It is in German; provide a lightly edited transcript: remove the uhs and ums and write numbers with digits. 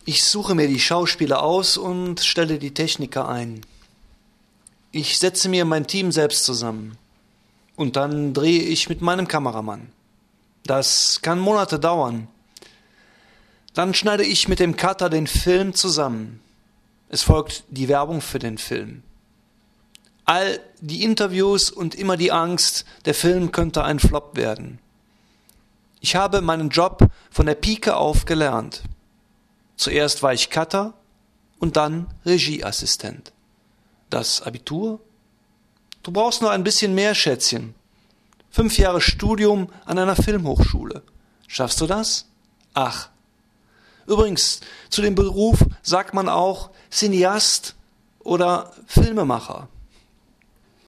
Ich suche mir die Schauspieler aus und stelle die Techniker ein. Ich setze mir mein Team selbst zusammen. Und dann drehe ich mit meinem Kameramann. Das kann Monate dauern. Dann schneide ich mit dem Cutter den Film zusammen. Es folgt die Werbung für den Film. All die Interviews und immer die Angst, der Film könnte ein Flop werden. Ich habe meinen Job von der Pike auf gelernt. Zuerst war ich Cutter und dann Regieassistent. Das Abitur? Du brauchst nur ein bisschen mehr, Schätzchen. 5 Jahre Studium an einer Filmhochschule. Schaffst du das? Ach. Übrigens, zu dem Beruf sagt man auch Cineast oder Filmemacher.